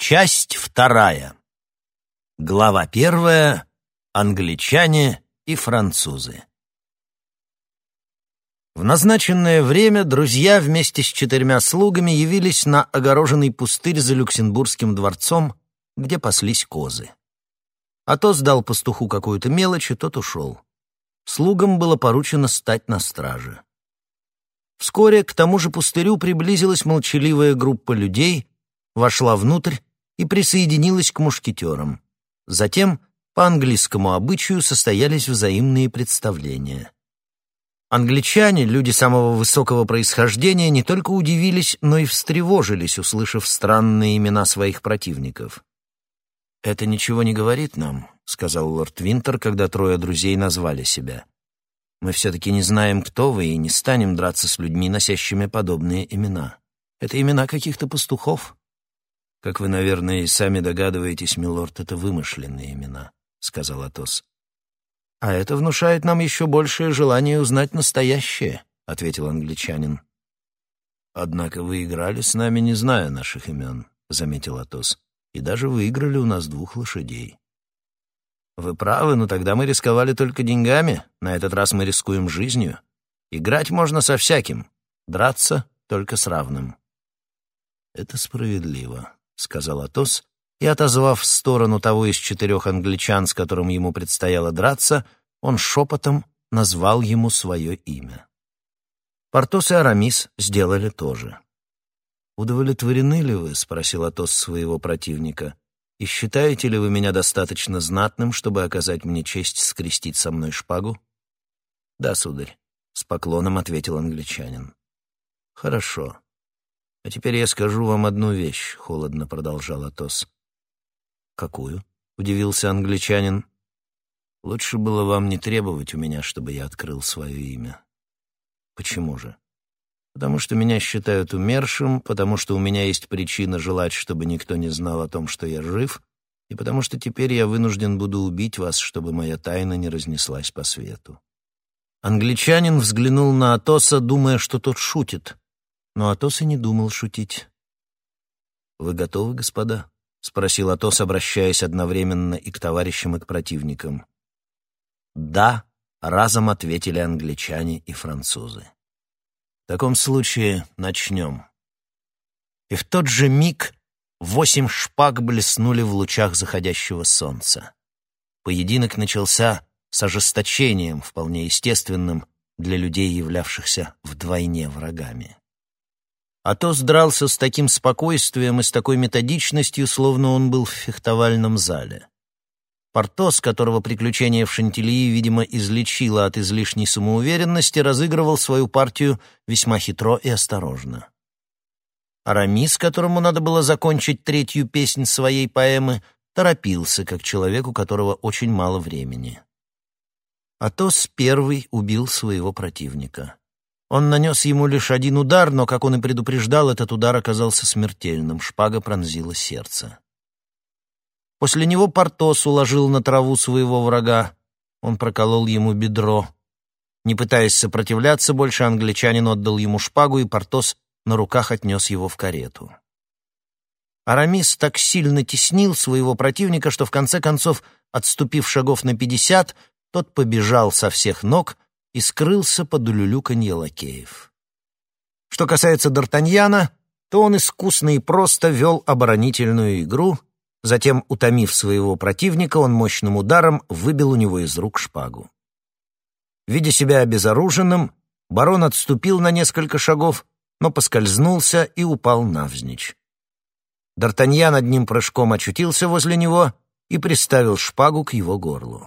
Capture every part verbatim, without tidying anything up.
Часть вторая. Глава первая. Англичане и французы. В назначенное время друзья вместе с четырьмя слугами явились на огороженный пустырь за Люксембургским дворцом, где паслись козы. Атос дал пастуху какую-то мелочь, и тот ушел. Слугам было поручено стать на страже. Вскоре к тому же пустырю приблизилась молчаливая группа людей, вошла внутрь и присоединилась к мушкетерам. Затем, по английскому обычаю, состоялись взаимные представления. Англичане, люди самого высокого происхождения, не только удивились, но и встревожились, услышав странные имена своих противников. «Это ничего не говорит нам», — сказал лорд Винтер, когда трое друзей назвали себя. «Мы все-таки не знаем, кто вы, и не станем драться с людьми, носящими подобные имена. Это имена каких-то пастухов». «Как вы, наверное, и сами догадываетесь, милорд, это вымышленные имена», — сказал Атос. «А это внушает нам еще большее желание узнать настоящее», — ответил англичанин. «Однако вы играли с нами, не зная наших имен», — заметил Атос, «и даже выиграли у нас двух лошадей». «Вы правы, но тогда мы рисковали только деньгами, на этот раз мы рискуем жизнью. Играть можно со всяким, драться только с равным». «Это справедливо», — сказал Атос, и, отозвав в сторону того из четырех англичан, с которым ему предстояло драться, он шепотом назвал ему свое имя. Портос и Арамис сделали то же. «Удовлетворены ли вы, — спросил Атос своего противника, — и считаете ли вы меня достаточно знатным, чтобы оказать мне честь скрестить со мной шпагу?» «Да, сударь», — с поклоном ответил англичанин. «Хорошо. А теперь я скажу вам одну вещь», — холодно продолжал Атос. «Какую?» — удивился англичанин. «Лучше было вам не требовать у меня, чтобы я открыл свое имя». «Почему же?» «Потому что меня считают умершим, потому что у меня есть причина желать, чтобы никто не знал о том, что я жив, и потому что теперь я вынужден буду убить вас, чтобы моя тайна не разнеслась по свету». Англичанин взглянул на Атоса, думая, что тот шутит. Но Атос и не думал шутить. «Вы готовы, господа?» — спросил Атос, обращаясь одновременно и к товарищам, и к противникам. «Да», — разом ответили англичане и французы. «В таком случае начнем». И в тот же миг восемь шпаг блеснули в лучах заходящего солнца. Поединок начался с ожесточением, вполне естественным для людей, являвшихся вдвойне врагами. Атос дрался с таким спокойствием и с такой методичностью, словно он был в фехтовальном зале. Портос, которого приключение в Шантильи, видимо, излечило от излишней самоуверенности, разыгрывал свою партию весьма хитро и осторожно. Арамис, которому надо было закончить третью песнь своей поэмы, торопился, как человек, у которого очень мало времени. Атос первый убил своего противника. Он нанес ему лишь один удар, но, как он и предупреждал, этот удар оказался смертельным. Шпага пронзила сердце. После него Портос уложил на траву своего врага. Он проколол ему бедро. Не пытаясь сопротивляться больше, англичанин отдал ему шпагу, и Портос на руках отнес его в карету. Арамис так сильно теснил своего противника, что в конце концов, отступив шагов на пятьдесят, тот побежал со всех ног и скрылся под улюлюканье лакеев. Что касается Д'Артаньяна, то он искусно и просто вел оборонительную игру, затем, утомив своего противника, он мощным ударом выбил у него из рук шпагу. Видя себя обезоруженным, барон отступил на несколько шагов, но поскользнулся и упал навзничь. Д'Артаньян одним прыжком очутился возле него и приставил шпагу к его горлу.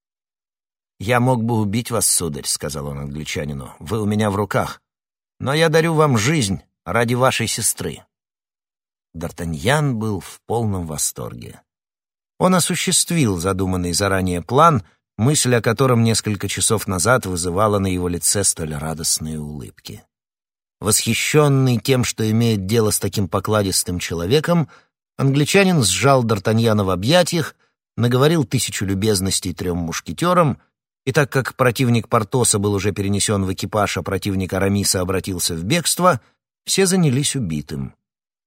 «Я мог бы убить вас, сударь», — сказал он англичанину, — «вы у меня в руках, но я дарю вам жизнь ради вашей сестры». Д'Артаньян был в полном восторге. Он осуществил задуманный заранее план, мысль о котором несколько часов назад вызывала на его лице столь радостные улыбки. Восхищенный тем, что имеет дело с таким покладистым человеком, англичанин сжал Д'Артаньяна в объятиях, наговорил тысячу любезностей трем мушкетерам, и так как противник Портоса был уже перенесен в экипаж, а противник Арамиса обратился в бегство, все занялись убитым.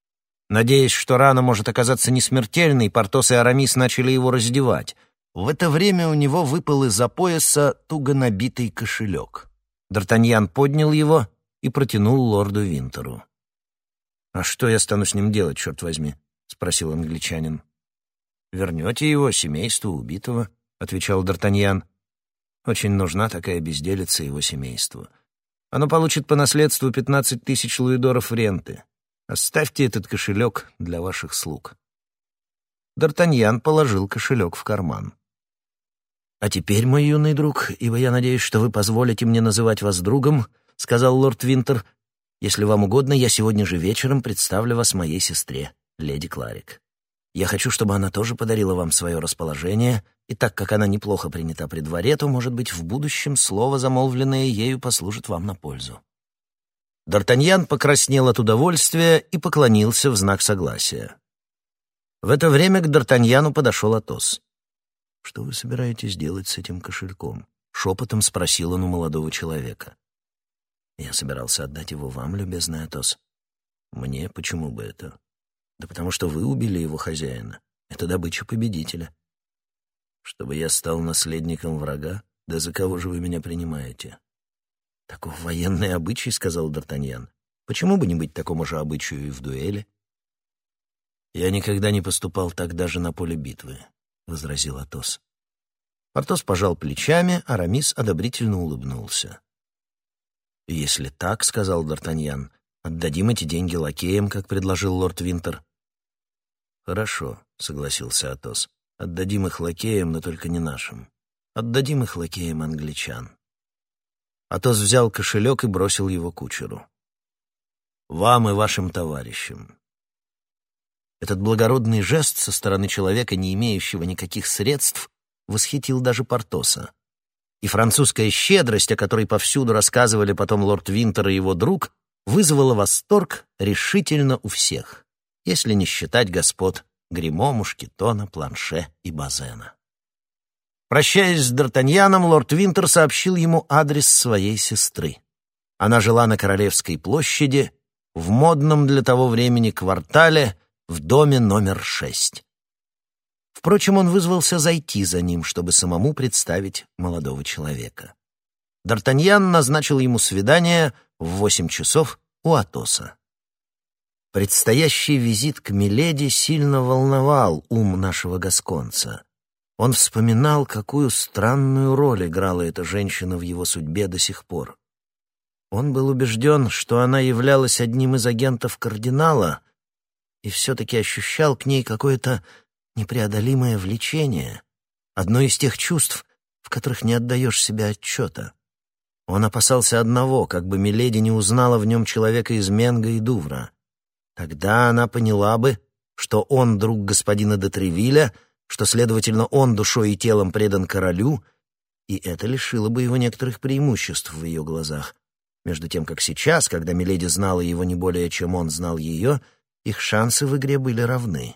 Надеясь, что рана может оказаться несмертельной, Портос и Арамис начали его раздевать. В это время у него выпал из-за пояса туго набитый кошелек. Д'Артаньян поднял его и протянул лорду Винтеру. «А что я стану с ним делать, черт возьми?» — спросил англичанин. «Вернете его семейству убитого», — отвечал Д'Артаньян. «Очень нужна такая безделица его семейству. Оно получит по наследству пятнадцать тысяч луидоров ренты. Оставьте этот кошелек для ваших слуг». Д'Артаньян положил кошелек в карман. «А теперь, мой юный друг, ибо я надеюсь, что вы позволите мне называть вас другом, — сказал лорд Винтер, — если вам угодно, я сегодня же вечером представлю вас моей сестре, леди Кларик. Я хочу, чтобы она тоже подарила вам свое расположение, и так как она неплохо принята при дворе, то, может быть, в будущем слово, замолвленное ею, послужит вам на пользу». Д'Артаньян покраснел от удовольствия и поклонился в знак согласия. В это время к Д'Артаньяну подошел Атос. «Что вы собираетесь делать с этим кошельком?» — шепотом спросил он у молодого человека. «Я собирался отдать его вам, любезный Атос». «Мне? Почему бы это?» «Да потому что вы убили его хозяина. Это добыча победителя». «Чтобы я стал наследником врага? Да за кого же вы меня принимаете?» «Таков военный обычай», — сказал Д'Артаньян. «Почему бы не быть такому же обычаю и в дуэли?» «Я никогда не поступал так даже на поле битвы», — возразил Атос. Портос пожал плечами, Арамис одобрительно улыбнулся. «Если так, — сказал Д'Артаньян, — отдадим эти деньги лакеям, как предложил лорд Винтер». «Хорошо», — согласился Атос. «Отдадим их лакеям, но только не нашим. Отдадим их лакеям англичан». Атос взял кошелек и бросил его кучеру. «Вам и вашим товарищам». Этот благородный жест со стороны человека, не имеющего никаких средств, восхитил даже Портоса. И французская щедрость, о которой повсюду рассказывали потом лорд Винтер и его друг, вызвала восторг решительно у всех, если не считать господ Гримо, Мушкетона, Планше и Базена. Прощаясь с Д'Артаньяном, лорд Винтер сообщил ему адрес своей сестры. Она жила на Королевской площади, в модном для того времени квартале, в доме номер шесть. Впрочем, он вызвался зайти за ним, чтобы самому представить молодого человека. Д'Артаньян назначил ему свидание в восемь часов у Атоса. Предстоящий визит к миледи сильно волновал ум нашего гасконца. Он вспоминал, какую странную роль играла эта женщина в его судьбе до сих пор. Он был убежден, что она являлась одним из агентов кардинала, и все-таки ощущал к ней какое-то непреодолимое влечение, одно из тех чувств, в которых не отдаешь себе отчета. Он опасался одного, как бы миледи не узнала в нем человека из Менго и Дувра. Тогда она поняла бы, что он друг господина де Тревилля, что, следовательно, он душой и телом предан королю, и это лишило бы его некоторых преимуществ в ее глазах, между тем как сейчас, когда миледи знала его не более, чем он знал ее, их шансы в игре были равны.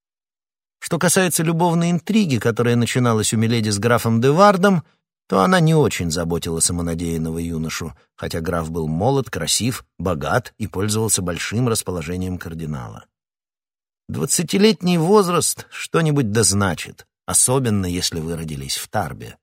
Что касается любовной интриги, которая начиналась у миледи с графом де Вардом, то она не очень заботила самонадеянного юношу, хотя граф был молод, красив, богат и пользовался большим расположением кардинала. Двадцатилетний возраст что-нибудь да значит, особенно если вы родились в Тарбе.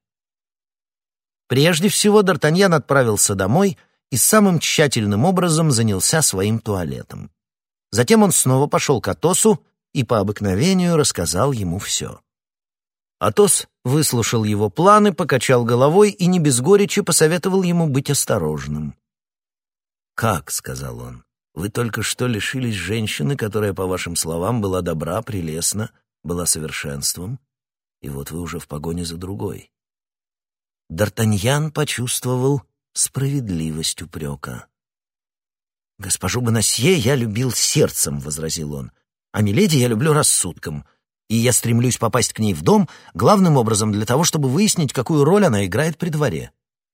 Прежде всего Д'Артаньян отправился домой и самым тщательным образом занялся своим туалетом. Затем он снова пошел к Атосу и по обыкновению рассказал ему все. Атос выслушал его планы, покачал головой и не без горечи посоветовал ему быть осторожным. «Как?» — сказал он. «Вы только что лишились женщины, которая, по вашим словам, была добра, прелестна, была совершенством, и вот вы уже в погоне за другой». Д'Артаньян почувствовал справедливость упрека. «Госпожу Бонасье я любил сердцем», — возразил он, «а миледи я люблю рассудком, и я стремлюсь попасть к ней в дом главным образом для того, чтобы выяснить, какую роль она играет при дворе».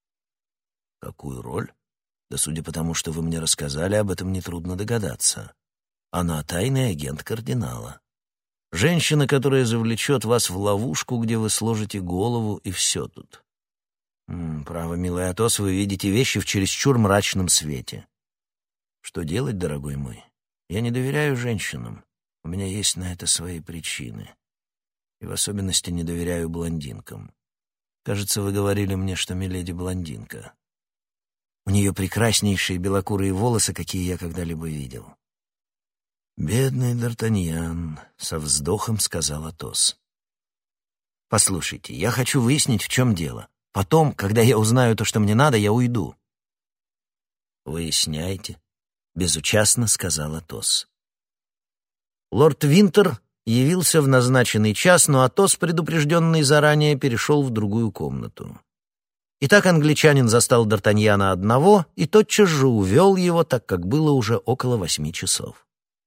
«Какую роль? Да судя по тому, что вы мне рассказали, об этом нетрудно догадаться. Она тайный агент кардинала. Женщина, которая завлечет вас в ловушку, где вы сложите голову, и все тут. М -м, право, милый Атос, вы видите вещи в чересчур мрачном свете. Что делать, дорогой мой? Я не доверяю женщинам. У меня есть на это свои причины. И в особенности не доверяю блондинкам. Кажется, вы говорили мне, что миледи блондинка. У нее прекраснейшие белокурые волосы, какие я когда-либо видел. «Бедный Д'Артаньян», — со вздохом сказал Атос. «Послушайте, я хочу выяснить, в чем дело. Потом, когда я узнаю то, что мне надо, я уйду». «Выясняйте», — безучастно сказал Атос. Лорд Винтер явился в назначенный час, но Атос, предупрежденный заранее, перешел в другую комнату. Итак, англичанин застал Д'Артаньяна одного и тотчас же увел его, так как было уже около восьми часов.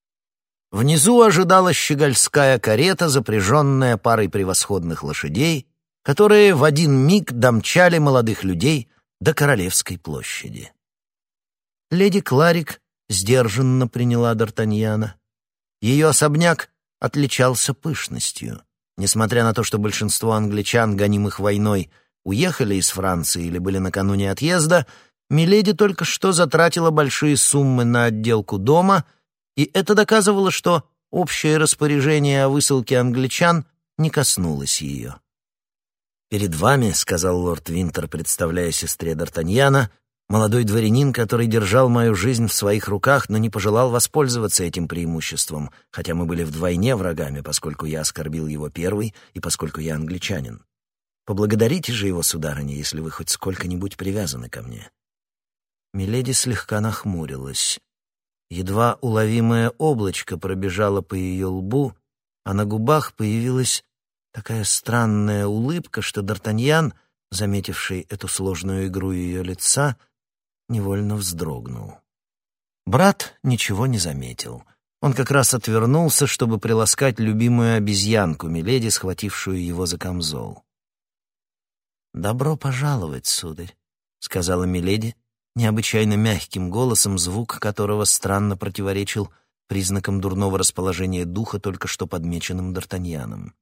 Внизу ожидала щегольская карета, запряженная парой превосходных лошадей, которые в один миг домчали молодых людей до Королевской площади. Леди Кларик сдержанно приняла Д'Артаньяна. Ее особняк отличался пышностью. Несмотря на то, что большинство англичан, гонимых войной, уехали из Франции или были накануне отъезда, миледи только что затратила большие суммы на отделку дома, и это доказывало, что общее распоряжение о высылке англичан не коснулось ее. «Перед вами, — сказал лорд Винтер, представляя сестре Д'Артаньяна, — молодой дворянин, который держал мою жизнь в своих руках, но не пожелал воспользоваться этим преимуществом, хотя мы были вдвойне врагами, поскольку я оскорбил его первый и поскольку я англичанин. Поблагодарите же его, сударыня, если вы хоть сколько-нибудь привязаны ко мне». Миледи слегка нахмурилась. Едва уловимое облачко пробежало по ее лбу, а на губах появилась такая странная улыбка, что Д'Артаньян, заметивший эту сложную игру ее лица, невольно вздрогнул. Брат ничего не заметил. Он как раз отвернулся, чтобы приласкать любимую обезьянку миледи, схватившую его за камзол. «Добро пожаловать, сударь», — сказала миледи, необычайно мягким голосом, звук которого странно противоречил признакам дурного расположения духа, только что подмеченным Д'Артаньяном.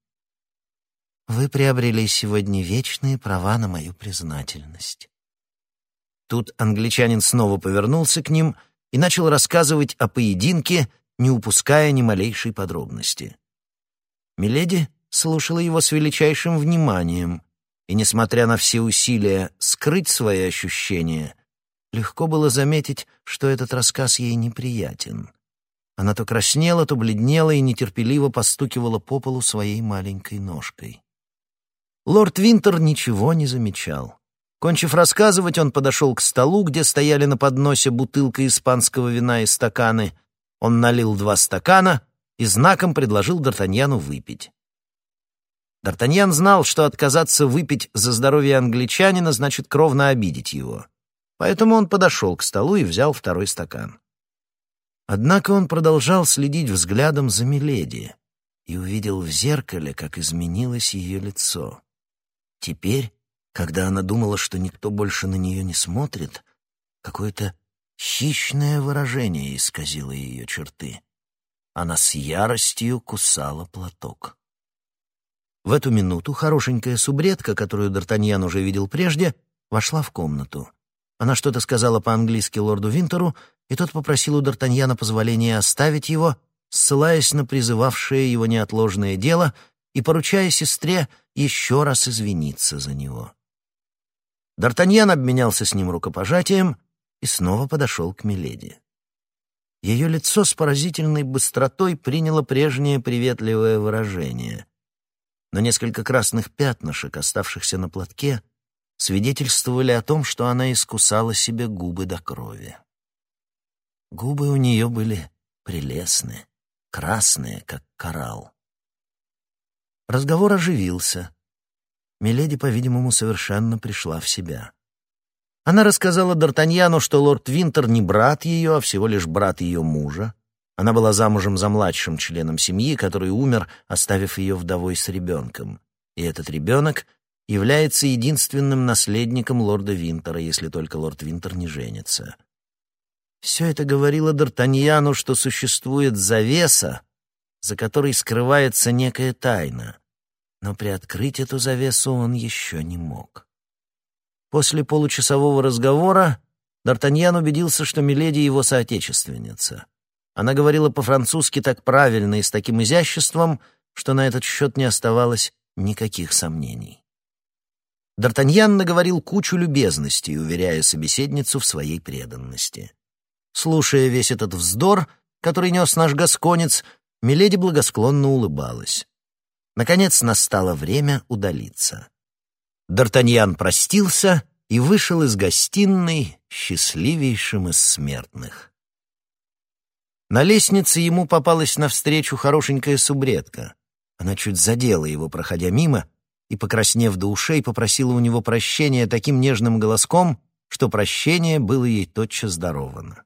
«Вы приобрели сегодня вечные права на мою признательность». Тут англичанин снова повернулся к ним и начал рассказывать о поединке, не упуская ни малейшей подробности. Миледи слушала его с величайшим вниманием, и, несмотря на все усилия скрыть свои ощущения, легко было заметить, что этот рассказ ей неприятен. Она то краснела, то бледнела и нетерпеливо постукивала по полу своей маленькой ножкой. Лорд Винтер ничего не замечал. Кончив рассказывать, он подошел к столу, где стояли на подносе бутылка испанского вина и стаканы. Он налил два стакана и знаком предложил Д'Артаньяну выпить. Д'Артаньян знал, что отказаться выпить за здоровье англичанина значит кровно обидеть его. Поэтому он подошел к столу и взял второй стакан. Однако он продолжал следить взглядом за миледи и увидел в зеркале, как изменилось ее лицо. Теперь, когда она думала, что никто больше на нее не смотрит, какое-то хищное выражение исказило ее черты. Она с яростью кусала платок. В эту минуту хорошенькая субредка, которую Д'Артаньян уже видел прежде, вошла в комнату. Она что-то сказала по-английски лорду Винтеру, и тот попросил у Д'Артаньяна позволения оставить его, ссылаясь на призывавшее его неотложное дело и поручая сестре еще раз извиниться за него. Д'Артаньян обменялся с ним рукопожатием и снова подошел к миледи. Ее лицо с поразительной быстротой приняло прежнее приветливое выражение, но несколько красных пятнышек, оставшихся на платке, свидетельствовали о том, что она искусала себе губы до крови. Губы у нее были прелестные, красные, как коралл. Разговор оживился. Миледи, по-видимому, совершенно пришла в себя. Она рассказала Д'Артаньяну, что лорд Винтер не брат ее, а всего лишь брат ее мужа. Она была замужем за младшим членом семьи, который умер, оставив ее вдовой с ребенком. И этот ребенок является единственным наследником лорда Винтера, если только лорд Винтер не женится. Все это говорило Д'Артаньяну, что существует завеса, за которой скрывается некая тайна, но приоткрыть эту завесу он еще не мог. После получасового разговора Д'Артаньян убедился, что миледи его соотечественница. Она говорила по-французски так правильно и с таким изяществом, что на этот счет не оставалось никаких сомнений. Д'Артаньян наговорил кучу любезностей, уверяя собеседницу в своей преданности. Слушая весь этот вздор, который нес наш гасконец, миледи благосклонно улыбалась. Наконец настало время удалиться. Д'Артаньян простился и вышел из гостиной счастливейшим из смертных. На лестнице ему попалась навстречу хорошенькая субредка. Она чуть задела его, проходя мимо, и, покраснев до ушей, попросила у него прощения таким нежным голоском, что прощение было ей тотчас даровано.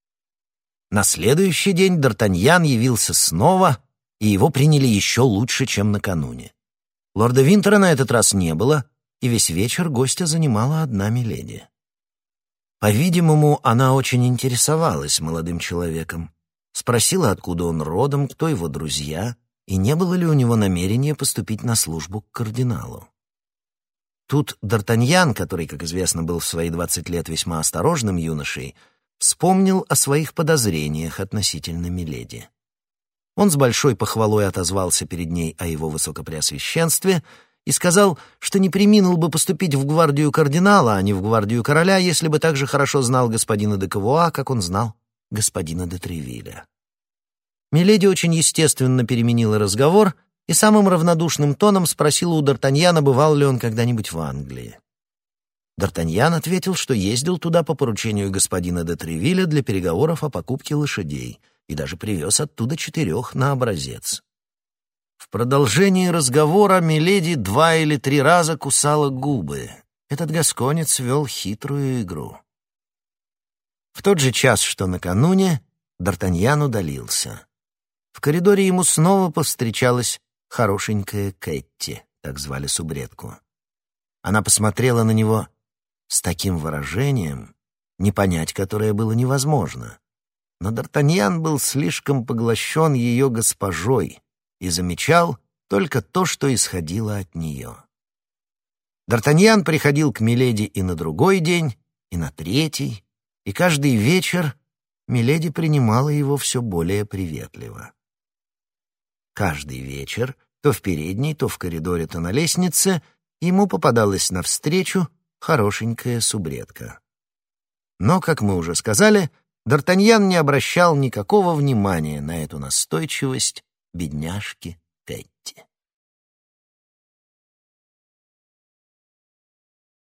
На следующий день Д'Артаньян явился снова, и его приняли еще лучше, чем накануне. Лорда Винтера на этот раз не было, и весь вечер гостя занимала одна миледи. По-видимому, она очень интересовалась молодым человеком, спросила, откуда он родом, кто его друзья, и не было ли у него намерения поступить на службу к кардиналу. Тут Д'Артаньян, который, как известно, был в свои двадцать лет весьма осторожным юношей, вспомнил о своих подозрениях относительно миледи. Он с большой похвалой отозвался перед ней о его высокопреосвященстве и сказал, что не преминул бы поступить в гвардию кардинала, а не в гвардию короля, если бы так же хорошо знал господина де Кавуа, как он знал господина де Тревилля. Миледи очень естественно переменила разговор и самым равнодушным тоном спросила у Д'Артаньяна, бывал ли он когда-нибудь в Англии. Д'Артаньян ответил, что ездил туда по поручению господина де Тревилля для переговоров о покупке лошадей и даже привез оттуда четырех на образец. В продолжении разговора миледи два или три раза кусала губы. Этот гасконец вел хитрую игру. В тот же час, что накануне, Д'Артаньян удалился. В коридоре ему снова повстречалась хорошенькая Кэтти, так звали субредку. Она посмотрела на него с таким выражением, не понять которое было невозможно. Но Д'Артаньян был слишком поглощен ее госпожой и замечал только то, что исходило от нее. Д'Артаньян приходил к миледи и на другой день, и на третий, и каждый вечер миледи принимала его все более приветливо. Каждый вечер, то в передней, то в коридоре, то на лестнице, ему попадалась навстречу хорошенькая субредка. Но, как мы уже сказали, Д'Артаньян не обращал никакого внимания на эту настойчивость бедняжки Кэтти.